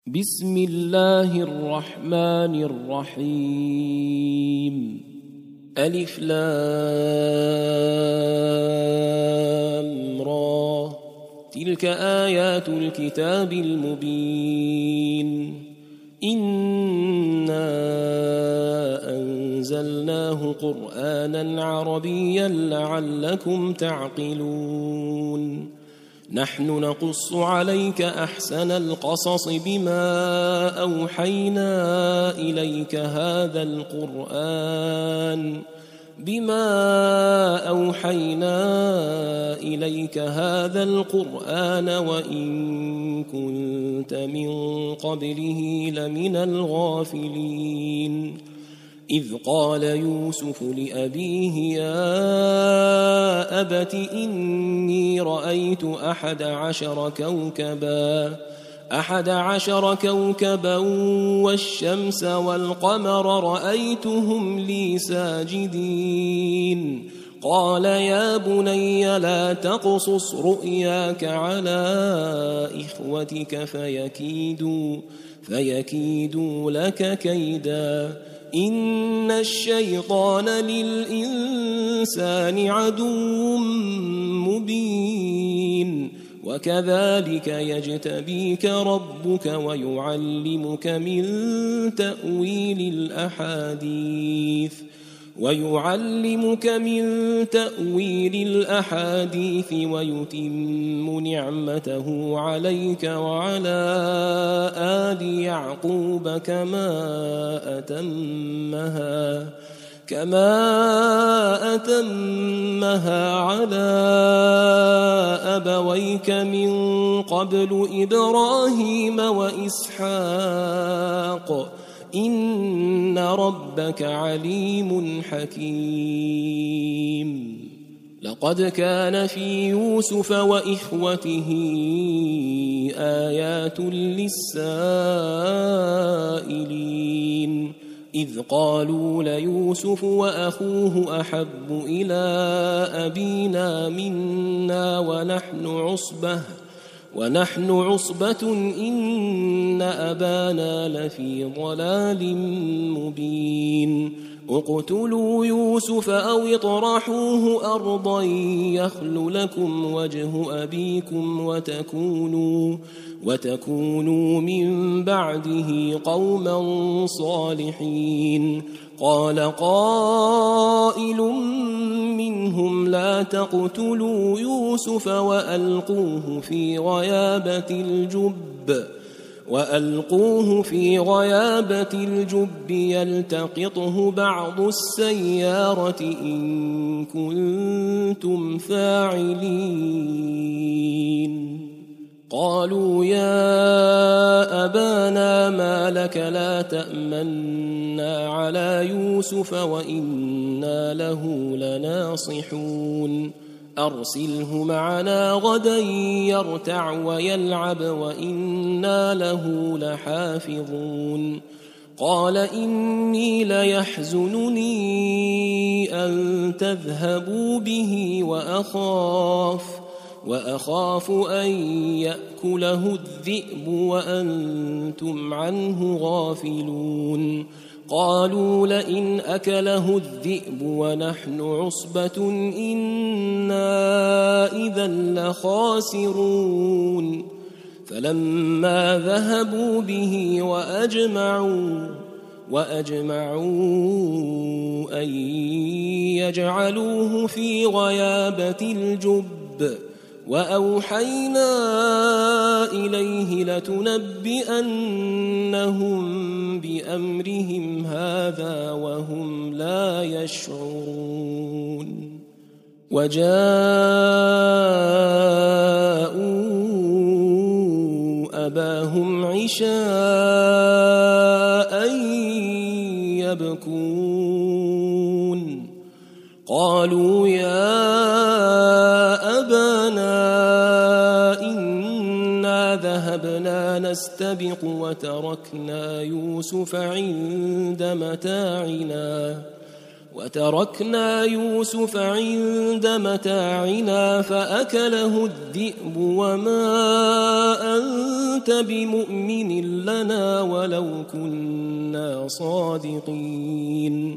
بسم الله الرحمن الرحيم. ألف لام را، تلك آيات الكتاب المبين. إنا أنزلناه قرآنا عربيا لعلكم تعقلون. نحن نقص عليك أحسن القصص بما أوحينا إليك هذا القرآن وإن كنت من قبله لمن الغافلين. إذ قال يوسف لأبيه يا أبت إني رأيت 11 كوكبا والشمس والقمر رأيتهم لي ساجدين. قال يا بني لا تقصص رؤياك على إخوتك فيكيدوا لك كيدا. إن الشيطان للإنسان عدو مبين. وكذلك يجتبيك ربك ويعلمك من تأويل الأحاديث ويتم نعمته عليك وعلى آل يعقوب كما أتمها على أبويك من قبل إبراهيم وإسحاق إن ربك عليم حكيم. لقد كان في يوسف وإخوته آيات للسائلين. إذ قالوا ليوسف وأخوه أحب إلى أبينا منا ونحن عصبة إن أبانا لفي ضلال مبين. اقتلوا يوسف أو اطرحوه أرضا يخل لكم وجه أبيكم وتكونوا من بعده قوما صالحين. قال قائل منهم لا تقتلوا يوسف وألقوه في غيابة الجب يلتقطه بعض السيارة إن كنتم فاعلين. قالوا يا أبانا ما لك لا تأمنا على يوسف وإنا له لناصحون. أرسله معنا غدا يرتع ويلعب وإنا له لحافظون. قال إني ليحزنني أن تذهبوا به وأخاف أن يأكله الذئب وأنتم عنه غافلون. قالوا لئن أكله الذئب ونحن عصبة إنا إذا لخاسرون. فلما ذهبوا به وأجمعوا أن يجعلوه في غيابة الجب وأوحينا إليه لتنبئنهم بأمرهم هذا وهم لا يشعرون. وجاءوا أباهم عشاء يبكون. قالوا يا أبانا إنا ذهبنا نستبق وتركنا يوسف عند متاعنا وتركنا يوسف عند متاعنا فأكله الذئب وما أنت بمؤمن لنا ولو كنا صادقين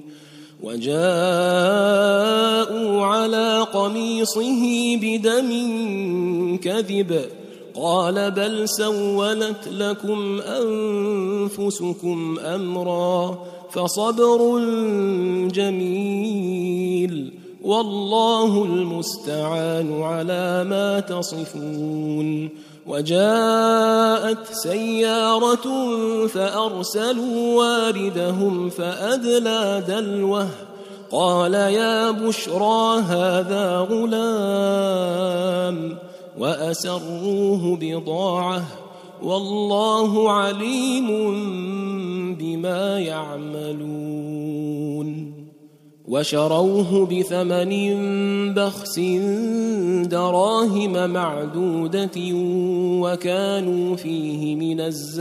وجاءوا على قميصه بدم كذب قال بل سولت لكم أنفسكم أمرا فصبر جميل والله المستعان على ما تصفون وجاءت سيارة فأرسلوا واردهم فأدلى دلوه قال يا بشرى هذا غلام وأسروه بضاعة والله عليم بما يعملون وشروه بثمن بخس دراهم معدودة وكانوا فيه من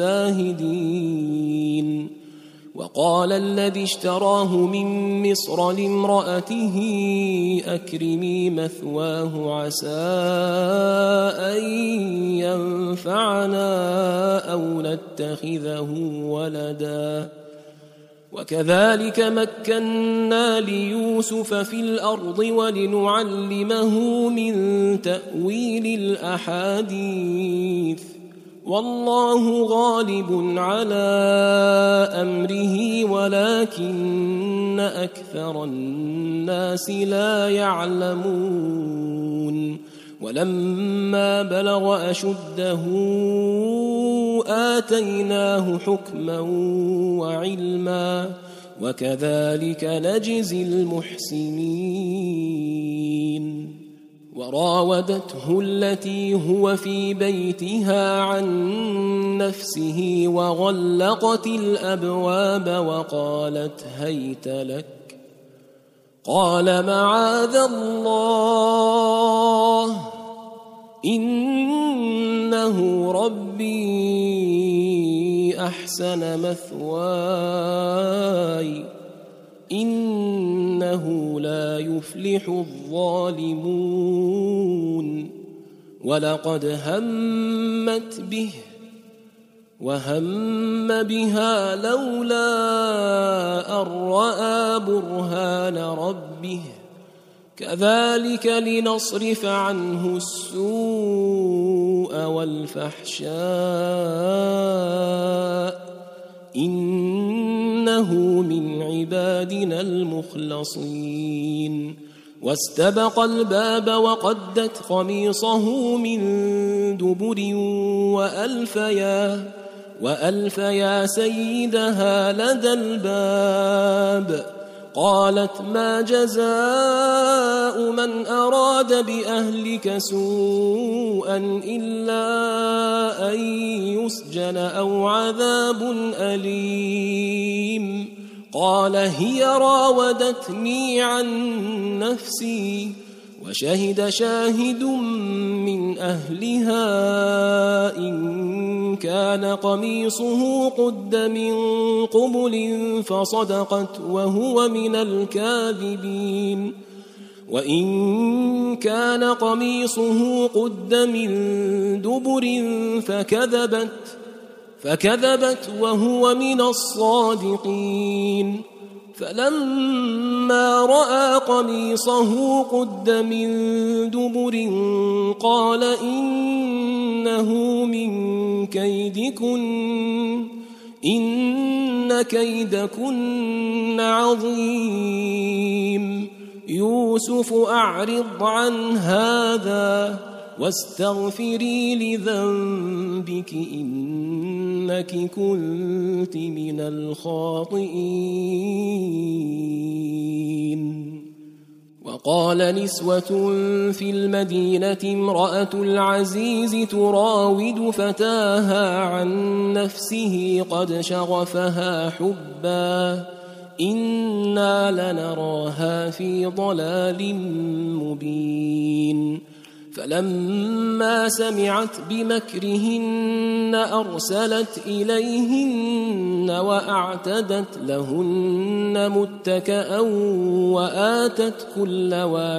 الزاهدين وقال الذي اشتراه من مصر لامرأته أكرمي مثواه عسى أن ينفعنا أو نتخذه ولدا وكذلك مكنا ليوسف في الأرض ولنعلمه من تأويل الأحاديث والله غالب على أمره ولكن أكثر الناس لا يعلمون ولما بلغ أشده آتيناه حكما وعلما وكذلك نجزي المحسنين وراودته التي هو في بيتها عن نفسه وغلقت الأبواب وقالت هيت لك قال معاذ الله إنه ربي أحسن مثواي إنه لا يفلح الظالمون ولقد همت به وهم بها لولا أن رأى برهان ربه كذلك لنصرف عنه السوء والفحشاء إنه من عبادنا المخلصين واستبق الباب وقدت قميصه من دبر وألفيا سيدها لدى الباب قالت ما جزاء من أراد بأهلك سوءا إلا أن يسجن أو عذاب أليم قال هي راودتني عن نفسي وشهد شاهد من أهلها إن كان قميصه قد من قبل فصدقت وهو من الكاذبين وإن كان قميصه قد من دبر فكذبت وهو من الصادقين فلما رأى قميصه قد من دبر قال إنه من كيدكن إن كيدكن عظيم يوسف أعرض عن هذا واستغفري لذنبك إنك كنت من الخاطئين وقال نسوة في المدينة امرأة العزيز تراود فتاها عن نفسه قد شغفها حبا إنا لنراها في ضلال مبين فلما سمعت بمكرهن أرسلت إليهن وأعتدت لهن متكأ وآتت كل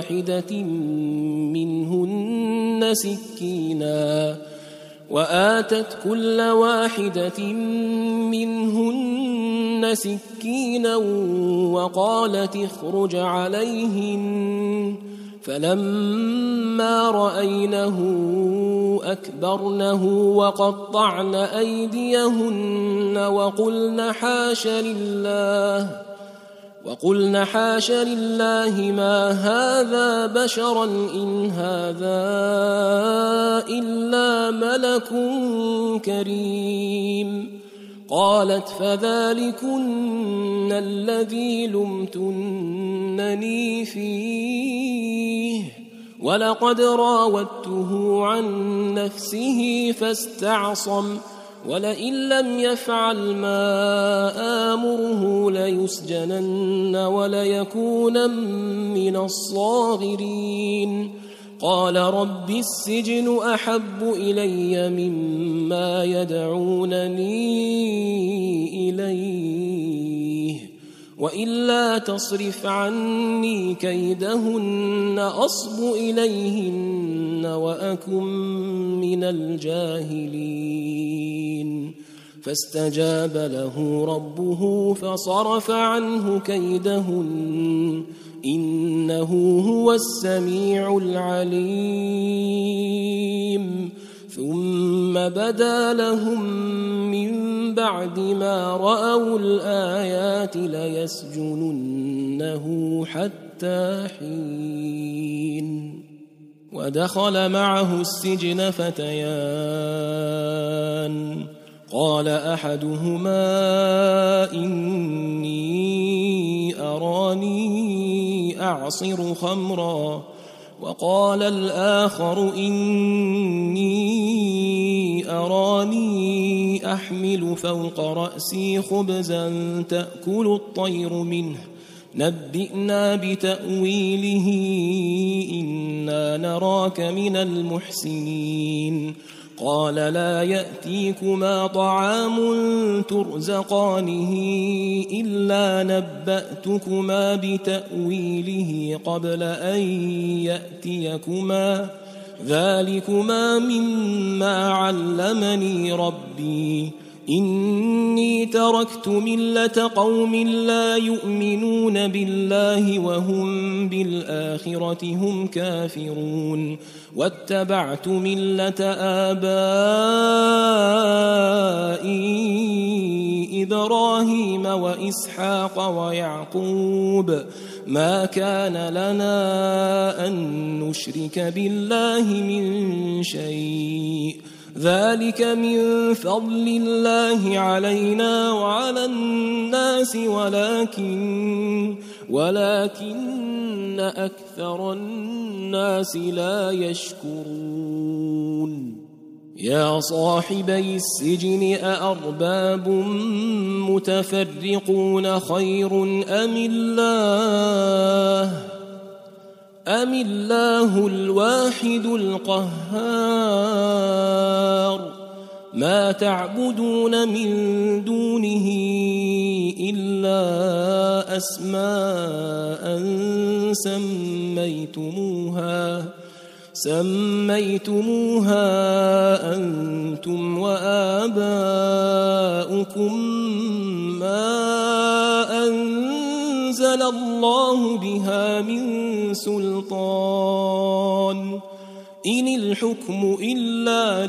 واحدة منهن سكينا وقالت اخرج عليهن فلما رأينه أكبرنه وقطعن أيديهن وقلن حاش لله ما هذا بشرا إن هذا إلا ملك كريم. قالت فذلكن الذي لمتنني فيه ولقد راودته عن نفسه فاستعصم ولئن لم يفعل ما آمره ليسجنن وليكون من الصاغرين. قال رب السجن أحب إلي مما يدعونني إليه وإلا تصرف عني كيدهن أصب إليهن وأكن من الجاهلين. فاستجاب له ربه فصرف عنه كيدهن إنه هو السميع العليم. ثم بدا لهم من بعد ما رأوا الآيات ليسجننه حتى حين. ودخل معه السجن فتيان قال أحدهما إني أراني أعصر خمرا وقال الآخر إني أراني أحمل فوق رأسي خبزا تأكل الطير منه نبئنا بتأويله إنا نراك من المحسنين. قال لا يأتيكما طعام ترزقانه إلا نبأتكما بتأويله قبل أن يأتيكما ذلكما مما علمني ربي إني تركت ملة قوم لا يؤمنون بالله وهم بالآخرة هم كافرون واتبعت ملة آبائي إبراهيم وإسحاق ويعقوب ما كان لنا أن نشرك بالله من شيء ذلك من فضل الله علينا وعلى الناس ولكن أكثر الناس لا يشكرون. يا صاحبي السجن أأرباب متفرقون خير أم الله الواحد القهار. ما تعبدون من دونه إلا أسماء سميتموها أنتم وآباؤكم ما أنزل الله بها من سلطان إن الحكم إلا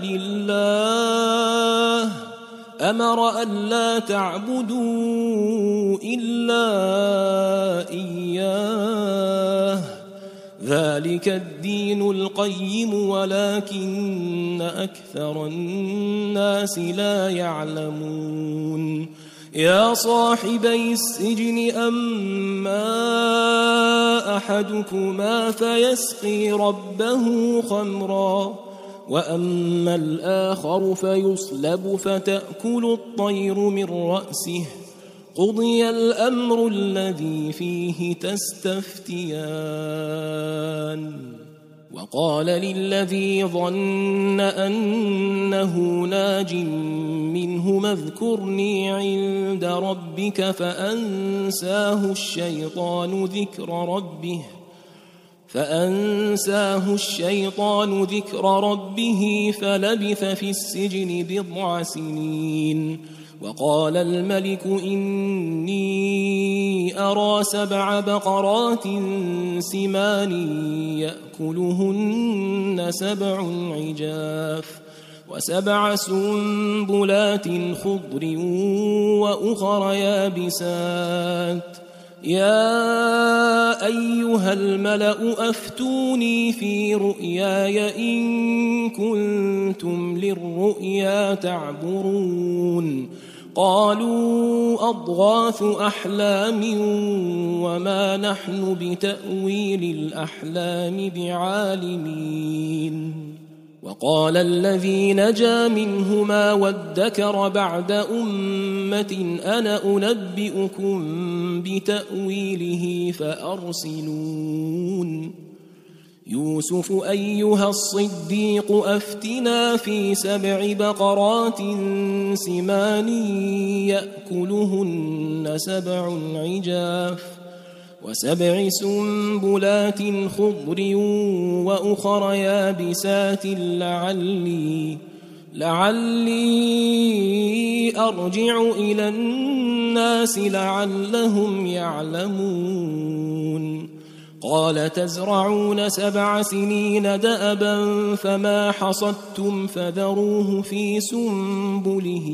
لله أمر ألا تعبدوا إلا إياه ذلك الدين القيم ولكن أكثر الناس لا يعلمون. يا صاحبي السجن أما أحدكما فيسقي ربه خمرا وأما الآخر فيصلب فتأكل الطير من رأسه قضي الأمر الذي فيه تستفتيان. وقال للذي ظن أنه ناج منهما اذكرني عند ربك فأنساه الشيطان ذكر ربه فلبث في السجن 10 سنين. وقال الملك إني أرى 7 بقرات سمان يأكلهن 7 عجاف و7 سنبلات خضر وأخر يابسات يا أيها الملأ أفتوني في رؤياي إن كنتم للرؤيا تعبرون. قالوا أضغاث أحلام وما نحن بتأويل الأحلام بعالمين. وقال الذي نجا منهما وادكر بعد أمة أنا أنبئكم بتأويله فأرسلون. يوسف أيها الصديق أفتنا في 7 بقرات سمان يأكلهن 7 عجاف و7 سنبلات خضر وأخر يابسات لعلي أرجع إلى الناس لعلهم يعلمون. قال تزرعون 7 سنين دأبا فما حصدتم فذروه في سنبله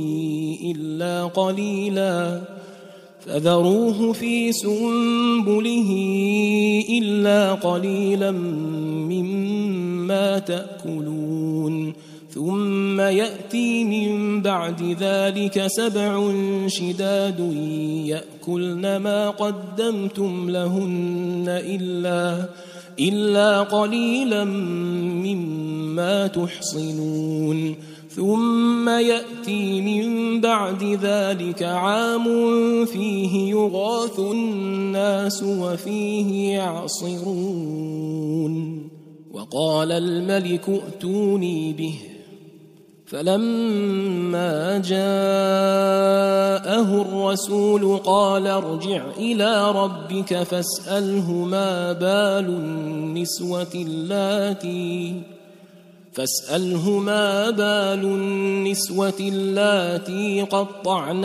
إلا قليلا مما تأكلون. ثم يأتي من بعد ذلك 7 شداد يأكلن ما قدمتم لهن إلا قليلا مما تحصنون. ثم يأتي من بعد ذلك عام فيه يغاث الناس وفيه يعصرون. وقال الملك ائتوني به فلما جاءه الرسول قال ارجع إلى ربك فاسأله ما بال النسوة اللاتي قطعن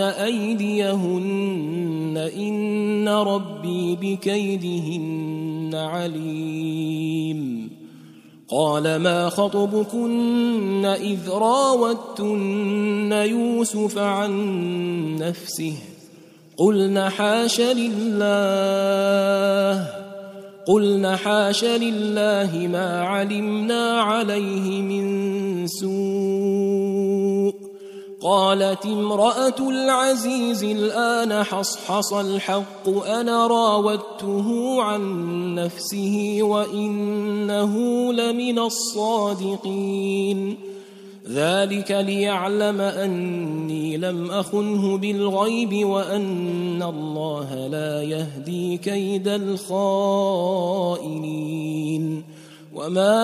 أيديهن إن ربي بكيدهن عليم. قال ما خطبكن إذ راوتن يوسف عن نفسه قلن حاش لله ما علمنا عليه من سوء. قالت امرأة العزيز الآن حصحص الحق أنا راودته عن نفسه وإنه لمن الصادقين. ذلك ليعلم أني لم أخنه بالغيب وأن الله لا يهدي كيد الخائنين. وما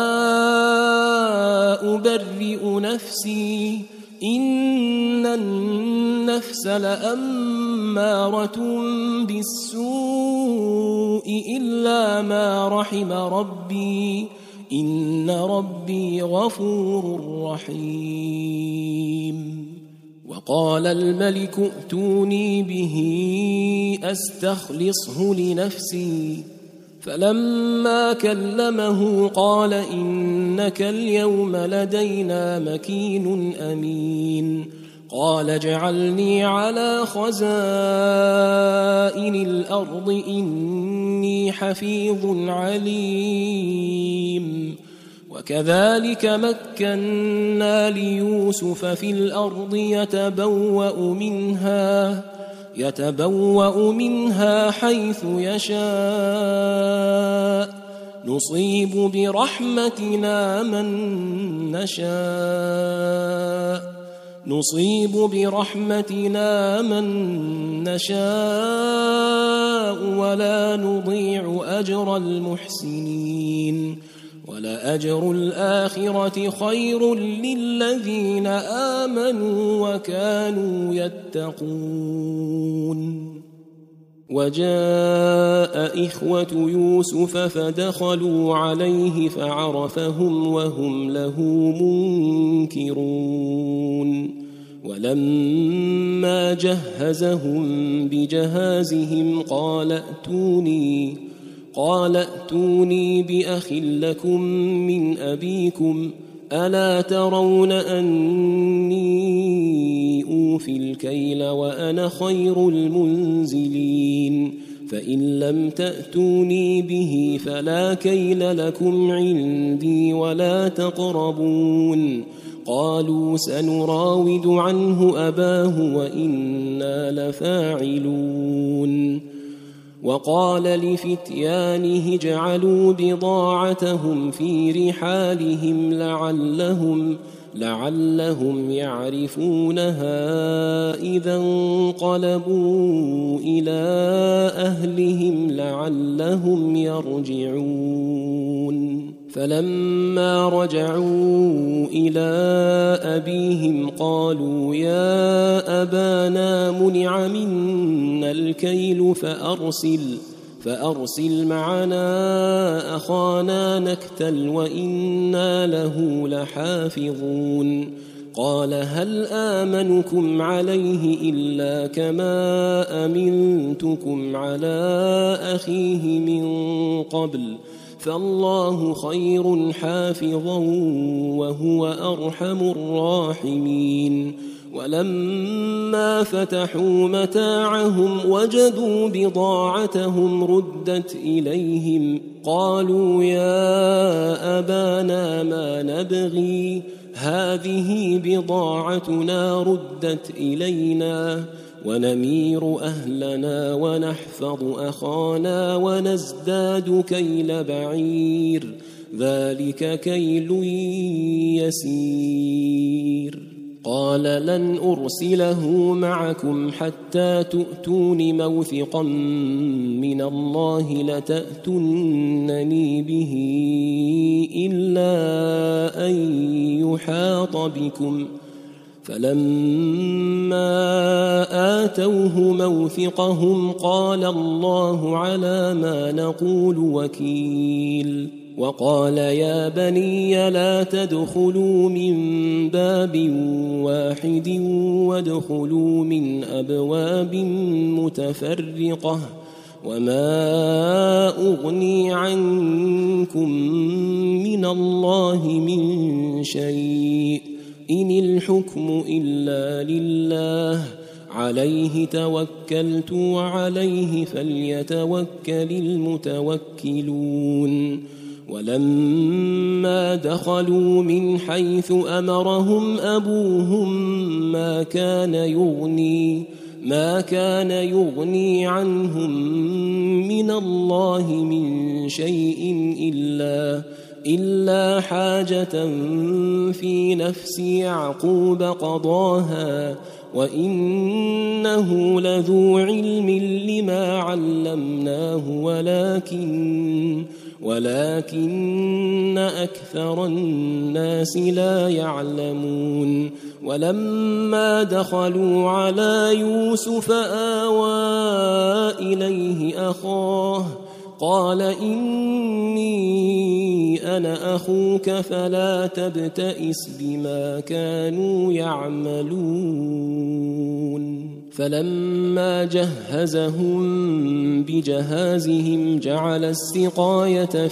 أبرئ نفسي إن النفس لأمارة بالسوء إلا ما رحم ربي إن ربي غفور رحيم. وقال الملك ائتوني به أستخلصه لنفسي فلما كلمه قال إنك اليوم لدينا مكين أمين. قال اجعلني على خزائن الأرض إني حفيظ عليم. وكذلك مكنا ليوسف في الأرض يتبوأ منها حيث يشاء نصيب برحمتنا من نشاء ولا نضيع أجر المحسنين. ولأجر الآخرة خير للذين آمنوا وكانوا يتقون. وجاء إخوة يوسف فدخلوا عليه فعرفهم وهم له منكرون. ولما جهزهم بجهازهم قال ائتوني بأخ لكم من أبيكم ألا ترون أني أوفي الكيل وأنا خير المنزلين فإن لم تأتوني به فلا كيل لكم عندي ولا تقربون. قالوا سنراود عنه أباه وإنا لفاعلون. وقال لفتيانه اجعلوا بضاعتهم في رحالهم لعلهم يعرفونها إذا انقلبوا إلى أهلهم لعلهم يرجعون. فلما رجعوا إلى أبيهم قالوا يا أبانا منع منا الكيل فأرسل معنا أخانا نكتل وإنا له لحافظون. قال هل آمنكم عليه إلا كما أمنتكم على أخيه من قبل فالله خير حافظا وهو أرحم الراحمين. ولما فتحوا متاعهم وجدوا بضاعتهم ردت إليهم قالوا يا أبانا ما نبغي هذه بضاعتنا ردت إلينا ونمير أهلنا ونحفظ أخانا ونزداد كيل بعير ذلك كيل يسير. قال لن أرسله معكم حتى تؤتون موثقا من الله لتأتونني به إلا أن يحاط بكم. فلما آتوه موثقهم قال الله على ما نقول وكيل. وقال يا بني لا تدخلوا من باب واحد وادخلوا من أبواب متفرقة وما أغني عنكم من الله من شيء إن الحكم إلا لله عليه توكلت وعليه فليتوكل المتوكلون. ولما دخلوا من حيث أمرهم أبوهم ما كان يغني عنهم من الله من شيء إلا حاجة في نفس يعقوب قضاها وإنه لذو علم لما علمناه ولكن أكثر الناس لا يعلمون. ولما دخلوا على يوسف آوى إليه أخاه قال إني أنا أخوك فلا تبتئس بما كانوا يعملون. فلما جهزهم بجهازهم جعل السقاية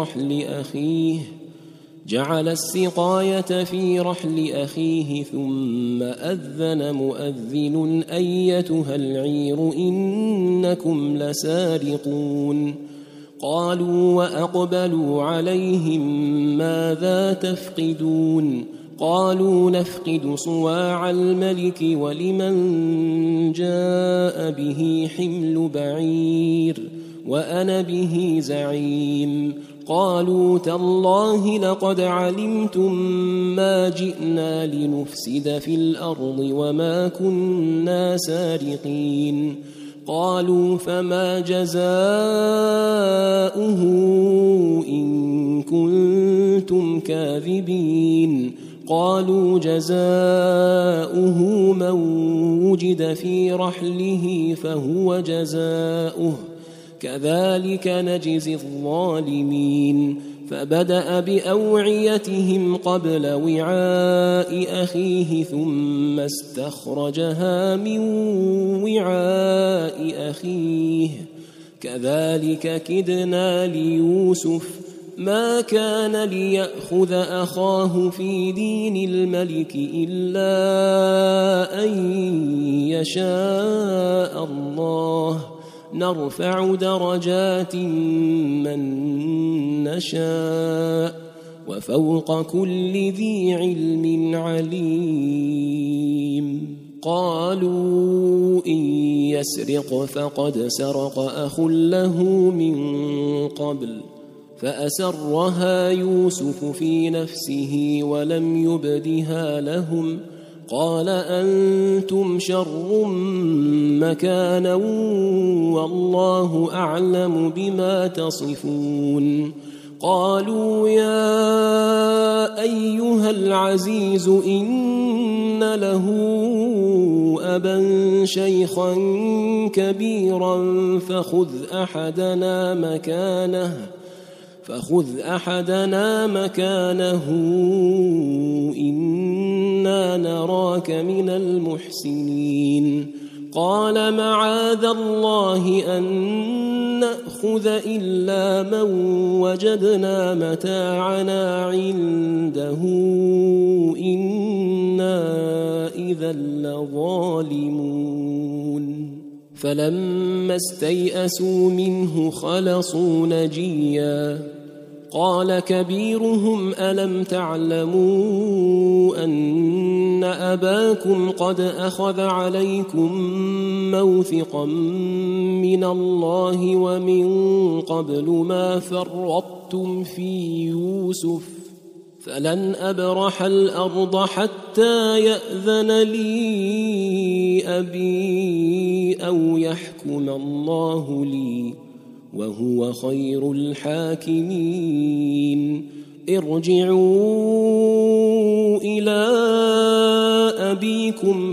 في رحل أخيه ثم أذن مؤذن أيتها العير إنكم لسارقون. قالوا وأقبلوا عليهم ماذا تفقدون قالوا نفقد صواع الملك ولمن جاء به حمل بعير وأنا به زعيم. قالوا تالله لقد علمتم ما جئنا لنفسد في الأرض وما كنا سارقين. قالوا فما جزاؤه إن كنتم كاذبين قالوا جزاؤه من وجد في رحله فهو جزاؤه كذلك نجزي الظالمين فبدأ بأوعيتهم قبل وعاء أخيه ثم استخرجها من وعاء أخيه كذلك كدنا ليوسف ما كان ليأخذ أخاه في دين الملك إلا أن يشاء الله نرفع درجات من نشاء وفوق كل ذي علم عليم قالوا إن يسرق فقد سرق أخ له من قبل فأسرها يوسف في نفسه ولم يبدها لهم قال أنتم شر مكانا والله أعلم بما تصفون قالوا يا أيها العزيز إن له أبا شيخا كبيرا فخذ أحدنا مكانه إنا نراك من المحسنين قال معاذ الله أن نأخذ إلا من وجدنا متاعنا عنده إنا إذا لظالمون فلما استيئسوا منه خلصوا نجيا قال كبيرهم ألم تعلموا أن أباكم قد أخذ عليكم موثقا من الله ومن قبل ما فرطتم في يوسف فلن أبرح الأرض حتى يأذن لي أبي أو يحكم الله لي وهو خير الحاكمين ارجعوا إلى أبيكم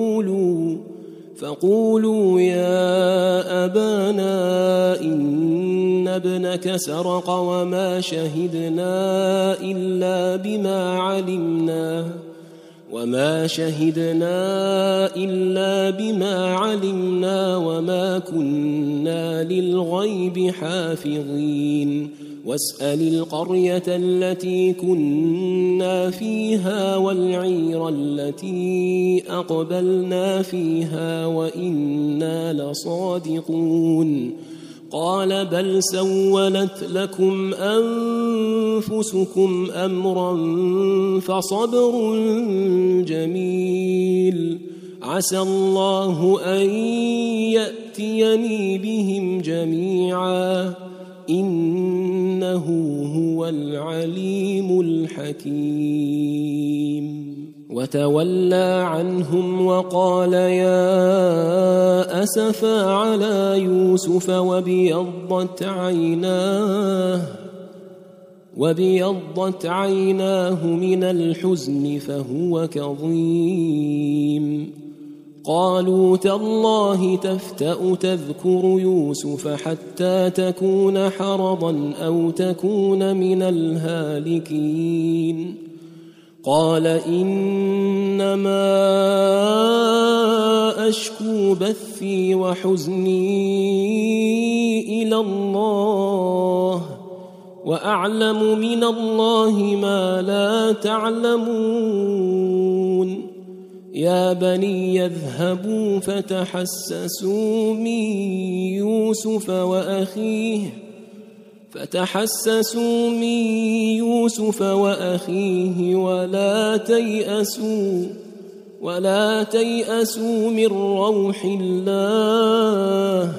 فقولوا يا أبانا إن ابنك سرق وما شهدنا إلا بما علمنا وما كنا للغيب حافظين واسأل القرية التي كنا فيها والعير التي أقبلنا فيها وإنا لصادقون قال بل سولت لكم أنفسكم أمرا فصبر جميل عسى الله أن يأتيني بهم جميعا إنه هو العليم الحكيم وتولى عنهم وقال يا أسفا على يوسف وبيضت عيناه من الحزن فهو كظيم قالوا تالله تفتأ تذكر يوسف حتى تكون حرضا أو تكون من الهالكين قال إنما أشكو بثي وحزني إلى الله وأعلم من الله ما لا تعلمون يا بني يذهبوا فتحسسوا من يوسف وأخيه ولا تيأسوا من روح الله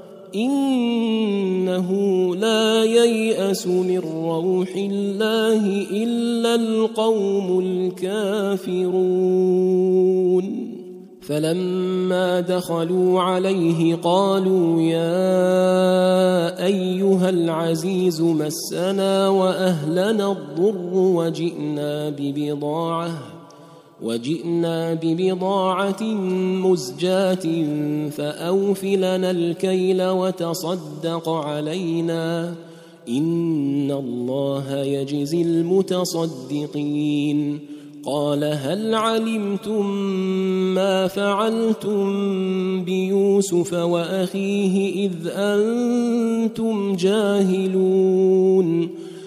إنه لا ييأس من روح الله إلا القوم الكافرون فلما دخلوا عليه قالوا يا أيها العزيز مسنا وأهلنا الضر وجئنا ببضاعة مزجاة فأوف لنا الكيل وتصدق علينا إن الله يجزي المتصدقين. قال هل علمتم ما فعلتم بيوسف وأخيه إذ أنتم جاهلون؟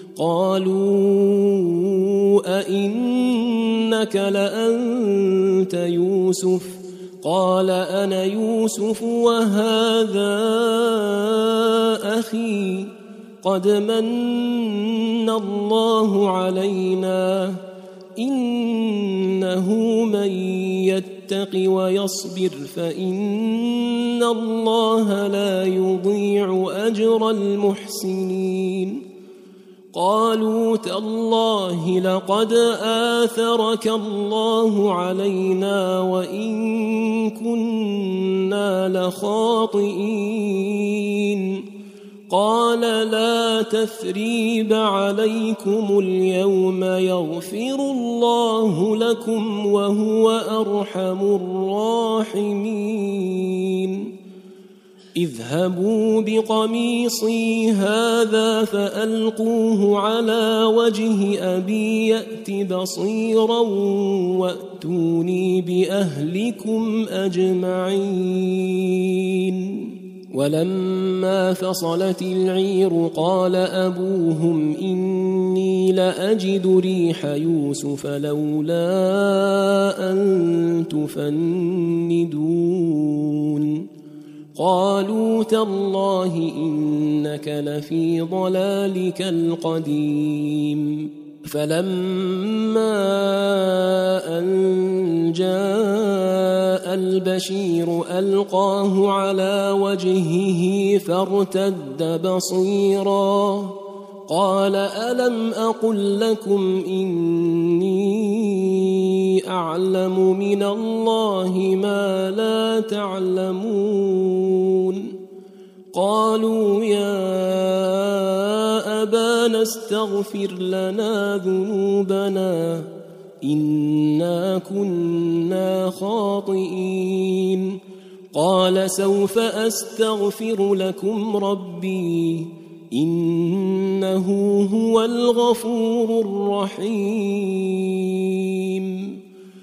قالوا أئنك لأنت يوسف؟ قال أنا يوسف وهذا أخي قد من الله علينا إنه من يتق ويصبر فإن الله لا يضيع أجر المحسنين. قالوا تالله لقد آثرك الله علينا وإن كنا لخاطئين. قال لا تثريب عليكم اليوم يغفر الله لكم وهو أرحم الراحمين. اذهبوا بقميصي هذا فألقوه على وجه أبي يأت بصيرا وأتوني بأهلكم أجمعين. ولما فصلت العير قال أبوهم إني لأجد ريح يوسف لولا أن تفندون. قالوا تالله إنك لفي ضلالك القديم. فلما أن جاء البشير ألقاه على وجهه فارتد بصيرا قال ألم أقل لكم إني أعلم من الله ما لا تعلمون. قالوا يا أبانا استغفر لنا ذنوبنا إنا كنا خاطئين. قال سوف أستغفر لكم ربي إنه هو الغفور الرحيم.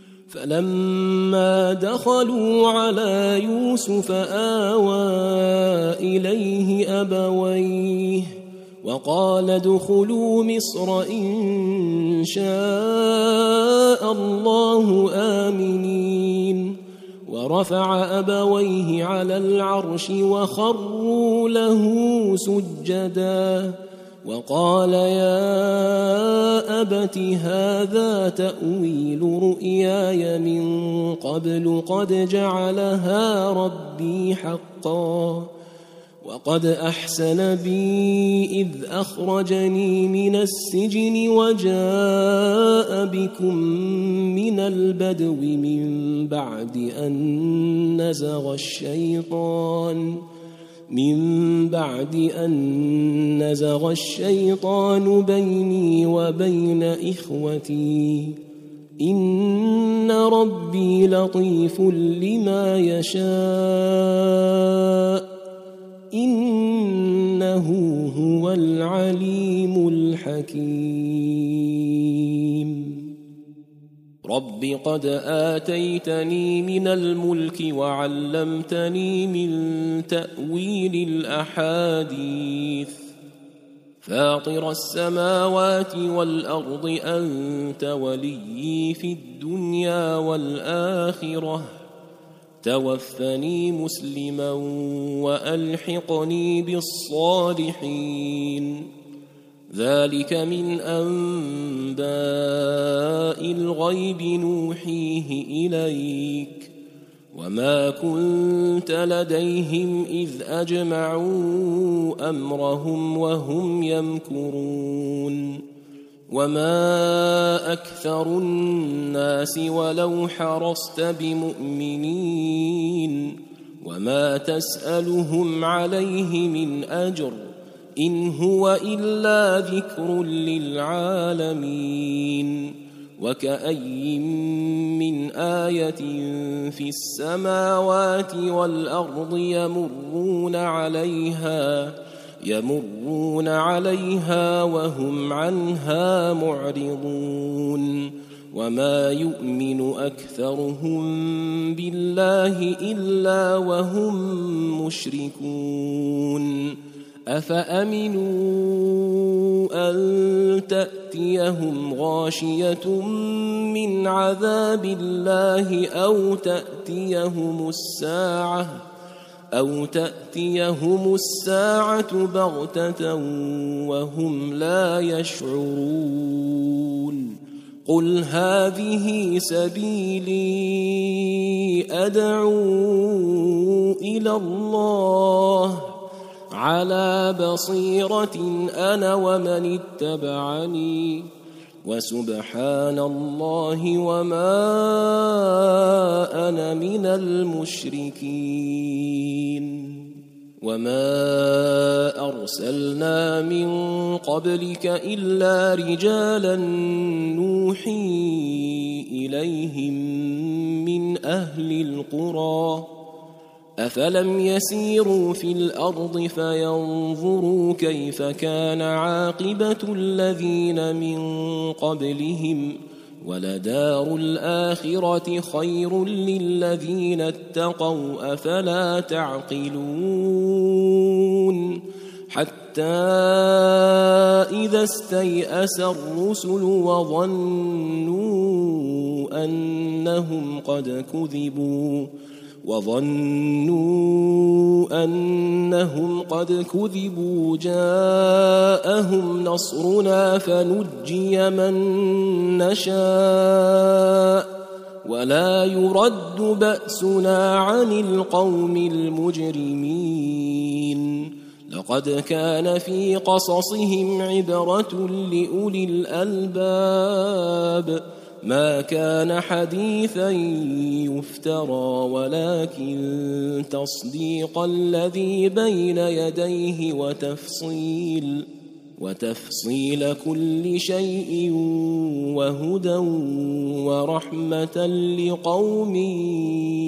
فلما دخلوا على يوسف آوى إليه أبويه وقال ادخلوا مصر إن شاء الله آمنين. ورفع أبويه على العرش وخروا له سجدا وقال يا أبت هذا تأويل رؤياي من قبل قد جعلها ربي حقا وقد أحسن بي إذ أخرجني من السجن وجاء بكم من البدو من بعد أن نزغ الشيطان بيني وبين إخوتي إن ربي لطيف لما يشاء إنه هو العليم الحكيم. رب قد آتيتني من الملك وعلمتني من تأويل الأحاديث فاطر السماوات والأرض أنت وليي في الدنيا والآخرة توفني مسلما وألحقني بالصالحين. ذلك من أنباء الغيب نوحيه إليك وما كنت لديهم إذ أجمعوا أمرهم وهم يمكرون. وما أكثر الناس ولو حرصت بمؤمنين وما تسألهم عليه من أجر إن هو إلا ذكر للعالمين وكأي من آية في السماوات والأرض يمرون عليها وهم عنها معرضون وما يؤمن أكثرهم بالله إلا وهم مشركون أفأمنوا أن تأتيهم غاشية من عذاب الله أو تأتيهم الساعة بغتة وهم لا يشعرون قل هذه سبيلي أدعو إلى الله على بصيرة أنا ومن اتبعني وسبحان الله وما أنا من المشركين وما أرسلنا من قبلك إلا رجالا نوحي إليهم من أهل القرى أفلم يسيروا في الأرض فينظروا كيف كان عاقبة الذين من قبلهم ولدار الآخرة خير للذين اتقوا أفلا تعقلون حتى إذا استيأس الرسل وظنوا أنهم قد كذبوا جاءهم نصرنا فنجي من نشاء ولا يرد بأسنا عن القوم المجرمين لقد كان في قصصهم عبرة لأولي الألباب ما كان حديثا يفترى ولكن تصديق الذي بين يديه وتفصيل كل شيء وهدى ورحمة لقوم